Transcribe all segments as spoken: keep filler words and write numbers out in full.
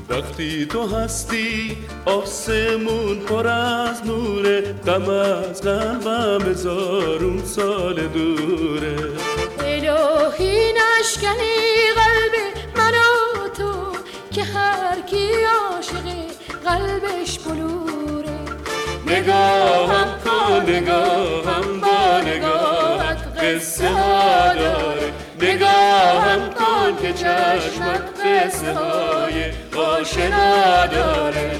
وقتی تو هستی آسمون پر از نوره، غم از قلبم هزارون سال دوره. الهی نشکنی قلب من و تو که هر کی عاشقه قلبش بلوره. نگاهم کن نگاهم با نگاهت قصه ها داره، نگاهم کن که چشمت قصه های آشنا داره.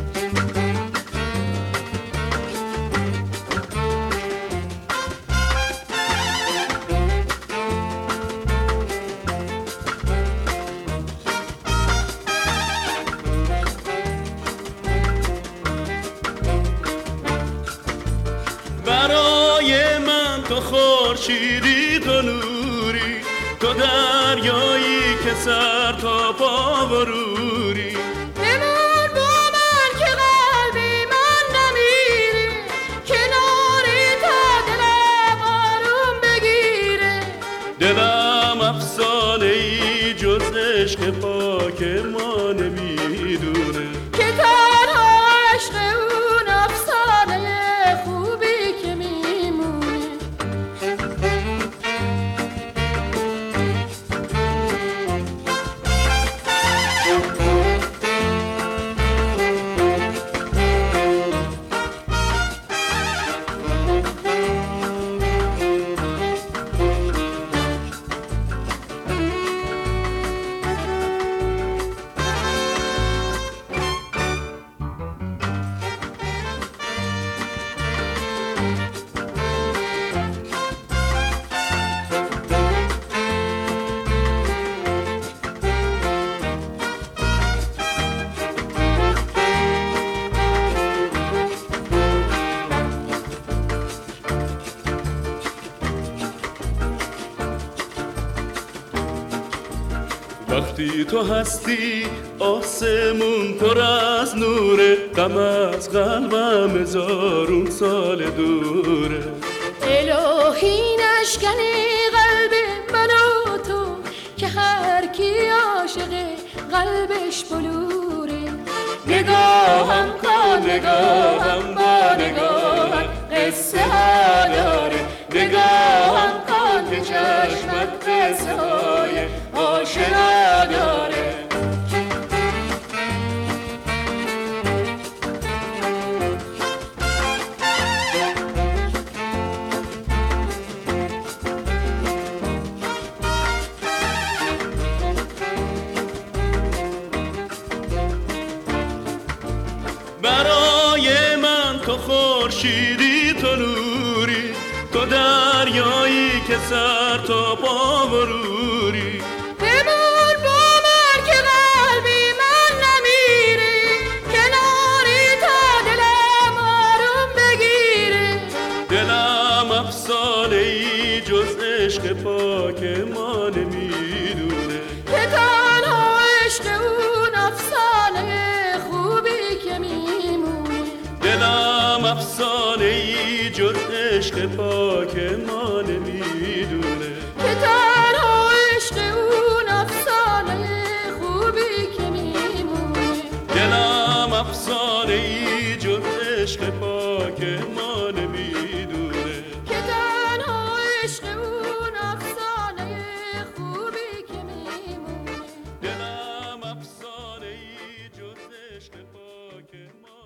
برای من تو خورشیدی، تو نوری، تو دریایی که سر تا پا بروری. بمان با من که قلبی من نمیره، کناری تا دلم آروم بگیره. دلم افسانه ای جز عشق پاک ما نمیدونه، که تنها عشق اون افسانه خوبی که میمونه. وقتی تو هستی آسمون پر از نوره، غم از قلبم هزارون سال دوره. الهی نشکنی قلب من و تو که هر کی عاشقه قلبش بلوره. نگاهم کن نگاهم با نگاهت قصه ها داره، نگاهم کن که چشمت قصه های آشنا داره. برای من تو خورشیدی، تو نوری، تو دریایی که سر تا پا بروری. بمان با من که قلبی من نمیره، کناری تا دلم آروم بگیره. دلم افسانه ای جز عشق پاک ما نمیدونه، که تنها عشق اون افسانه خوبی که میمونه. دلم افسانه ای جز عشق پاک ما نمیدونه، که تنها عشق اون افسانه خوبی که میمونه. دلم افسانه ای جز عشق پاک ما نمیدونه، که تنها عشق اون افسانه خوبی که میمونه. دلم افسانه ای جز عشق پاک ما